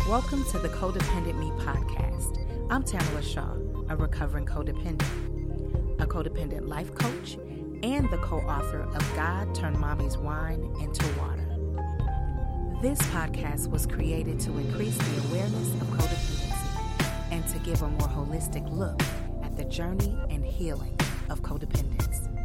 Welcome to the Codependent Me podcast. I'm Tamala Shaw, a recovering codependent, a codependent life coach, and the co-author of God Turned Mommy's Wine into Water. This podcast was created to increase the awareness of codependency and to give a more holistic look at the journey and healing of codependence.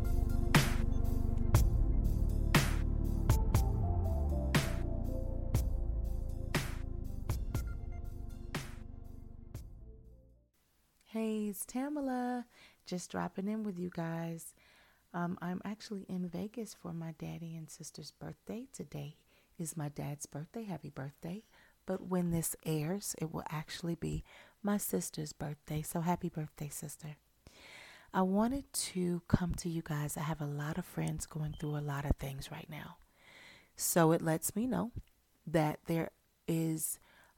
Hey, it's Tamala, just dropping in with you guys. I'm actually in Vegas for my daddy and sister's birthday. Today is my dad's birthday. Happy birthday. But when this airs, it will actually be my sister's birthday. So happy birthday, sister. I wanted to come to you guys. I have a lot of friends going through a lot of things right now. So it lets me know that there is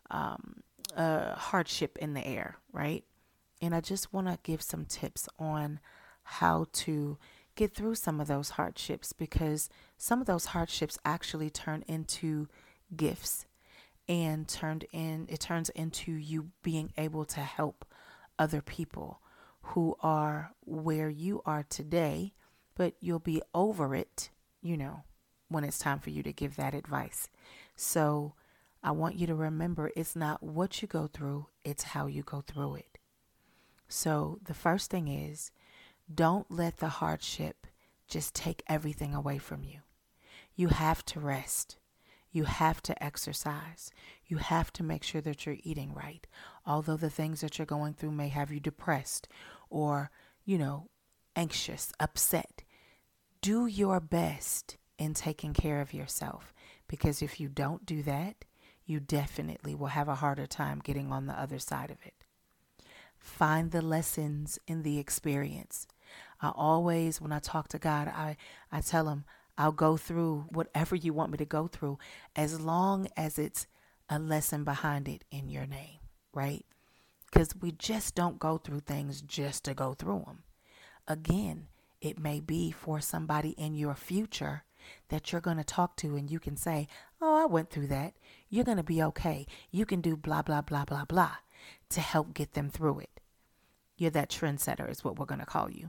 a hardship in the air, right? And I just want to give some tips on how to get through some of those hardships, because some of those hardships actually turn into gifts and it turns into you being able to help other people who are where you are today, but you'll be over it, when it's time for you to give that advice. So I want you to remember, it's not what you go through, it's how you go through it. So the first thing is, don't let the hardship just take everything away from you. You have to rest. You have to exercise. You have to make sure that you're eating right. Although the things that you're going through may have you depressed or, anxious, upset. Do your best in taking care of yourself, because if you don't do that, you definitely will have a harder time getting on the other side of it. Find the lessons in the experience. I always, when I talk to God, I tell him, I'll go through whatever you want me to go through, as long as it's a lesson behind it in your name, right? Because we just don't go through things just to go through them. Again, it may be for somebody in your future that you're going to talk to, and you can say, oh, I went through that. You're going to be okay. You can do blah, blah, blah, blah, blah to help get them through it. You're that trendsetter is what we're going to call you.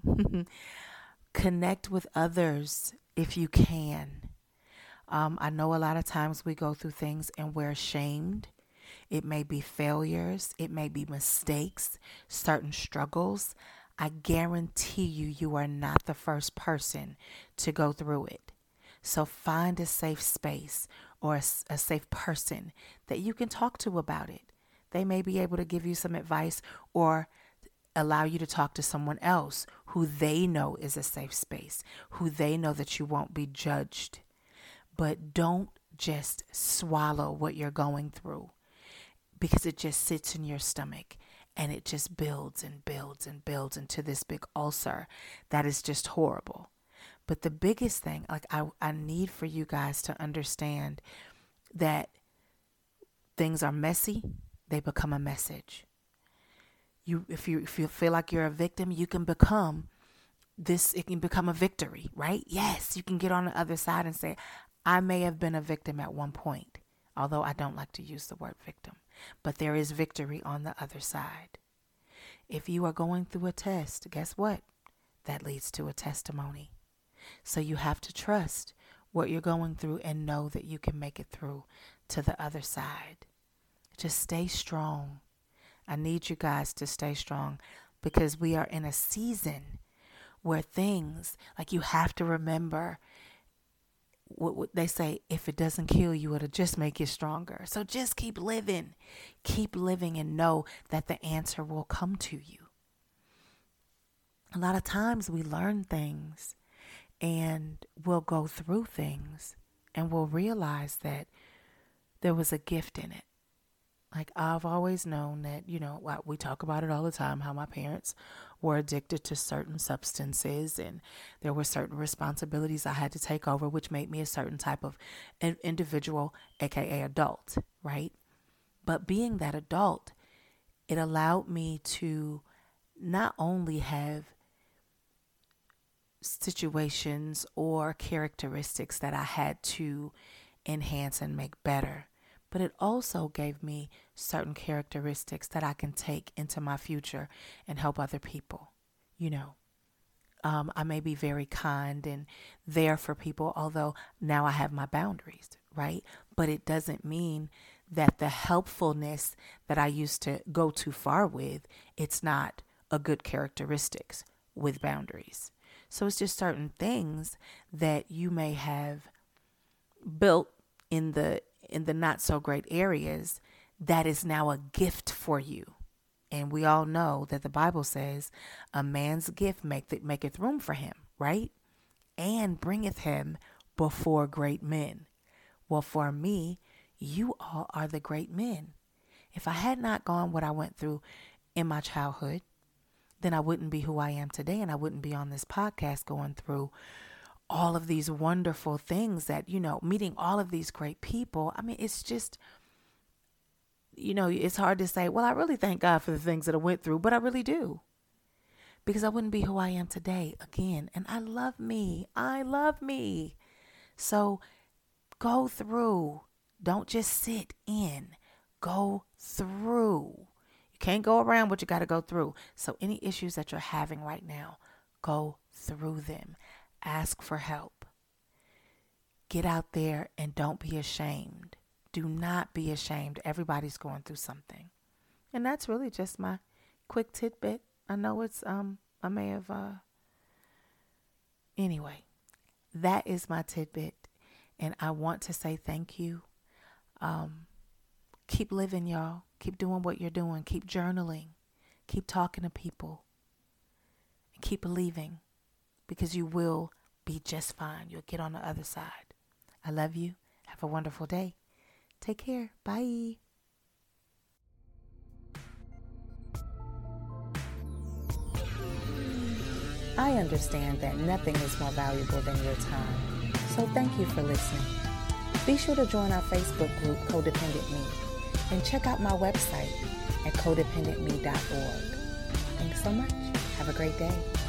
Connect with others if you can. I know a lot of times we go through things and we're ashamed. It may be failures. It may be mistakes, certain struggles. I guarantee you are not the first person to go through it. So find a safe space or a safe person that you can talk to about it. They may be able to give you some advice or allow you to talk to someone else who they know is a safe space, who they know that you won't be judged. But don't just swallow what you're going through, because it just sits in your stomach and it just builds and builds and builds into this big ulcer that is just horrible. But the biggest thing, I need for you guys to understand that things are messy, they become a message. If you feel like you're a victim, you can become this. It can become a victory, right? Yes, you can get on the other side and say, I may have been a victim at one point, although I don't like to use the word victim, but there is victory on the other side. If you are going through a test, guess what? That leads to a testimony. So you have to trust what you're going through and know that you can make it through to the other side. Just stay strong. I need you guys to stay strong, because we are in a season where things, you have to remember what they say, if it doesn't kill you, it'll just make you stronger. So just keep living and know that the answer will come to you. A lot of times we learn things and we'll go through things and we'll realize that there was a gift in it. I've always known that, we talk about it all the time, how my parents were addicted to certain substances and there were certain responsibilities I had to take over, which made me a certain type of individual, aka adult, right? But being that adult, it allowed me to not only have situations or characteristics that I had to enhance and make better, but it also gave me certain characteristics that I can take into my future and help other people. I may be very kind and there for people, although now I have my boundaries, right? But it doesn't mean that the helpfulness that I used to go too far with, it's not a good characteristics with boundaries. So it's just certain things that you may have built in the not so great areas that is now a gift for you. And we all know that the Bible says a man's gift maketh room for him, right? And bringeth him before great men. Well, for me, you all are the great men. If I had not gone what I went through in my childhood, then I wouldn't be who I am today, and I wouldn't be on this podcast going through all of these wonderful things that, meeting all of these great people. I mean, it's just, it's hard to say, well, I really thank God for the things that I went through, but I really do. Because I wouldn't be who I am today again. And I love me. I love me. So go through. Don't just sit in. Go through. You can't go around what you got to go through. So any issues that you're having right now, go through them. Ask for help. Get out there and don't be ashamed. Do not be ashamed. Everybody's going through something. And that's really just my quick tidbit. I know it's, I may have, anyway, that is my tidbit. And I want to say thank you. Keep living, y'all. Keep doing what you're doing. Keep journaling. Keep talking to people. And keep believing, because you will be just fine. You'll get on the other side. I love you. Have a wonderful day. Take care. Bye. I understand that nothing is more valuable than your time. So thank you for listening. Be sure to join our Facebook group, Codependent Me, and check out my website at codependentme.org. Thanks so much. Have a great day.